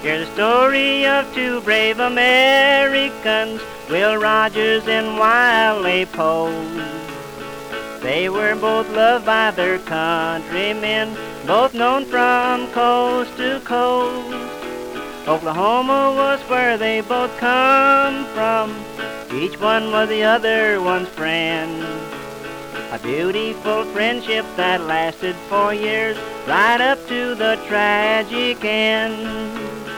Here's the story of two brave Americans, Will Rogers and Wiley Poe. They were both loved by their countrymen, both known from coast to coast. Oklahoma was where they both come from. Each one was the other one's friend. A beautiful friendship that lasted 4 years, right up to the tragic end.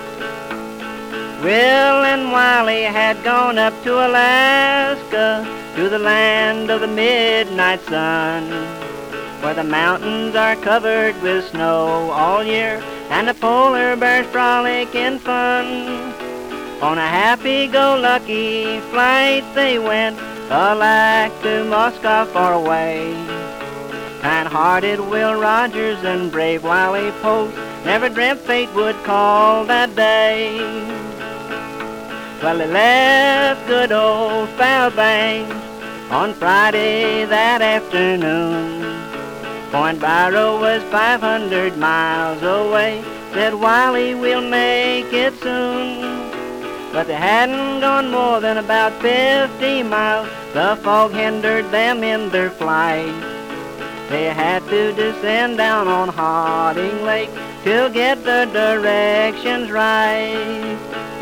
Will and Wiley had gone up to Alaska, to the land of the midnight sun, where the mountains are covered with snow all year, and the polar bears frolic in fun. On a happy-go-lucky flight they went, alike to Moscow far away. Kind-hearted Will Rogers and brave Wiley Poe never dreamt fate would call that day. Well, they left good old Fairbanks on Friday that afternoon. Point Barrow was 500 miles away. Said Wiley, we'll make it soon. But they hadn't gone more than about 50 miles. The fog hindered them in their flight. They had to descend down on Harding Lake to get the directions right.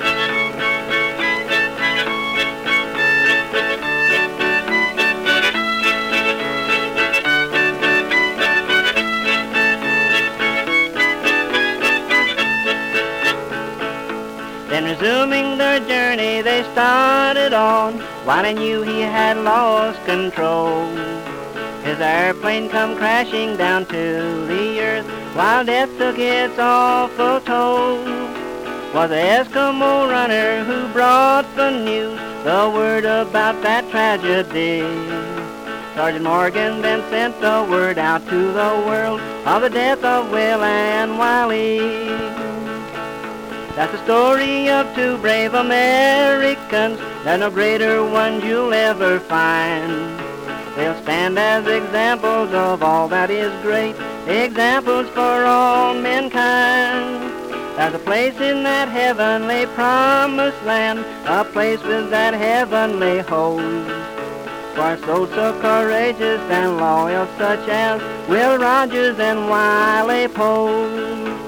Then resuming their journey they started on. Wiley knew he had lost control. His airplane come crashing down to the earth, while death took its awful toll. Was the Eskimo runner who brought the news, the word about that tragedy. Sergeant Morgan then sent the word out to the world of the death of Will and Wiley. That's the story of two brave Americans. There's no greater ones you'll ever find. They'll stand as examples of all that is great, examples for all mankind. There's a place in that heavenly promised land, a place with that heavenly host, for souls so courageous and loyal such as Will Rogers and Wiley Poe.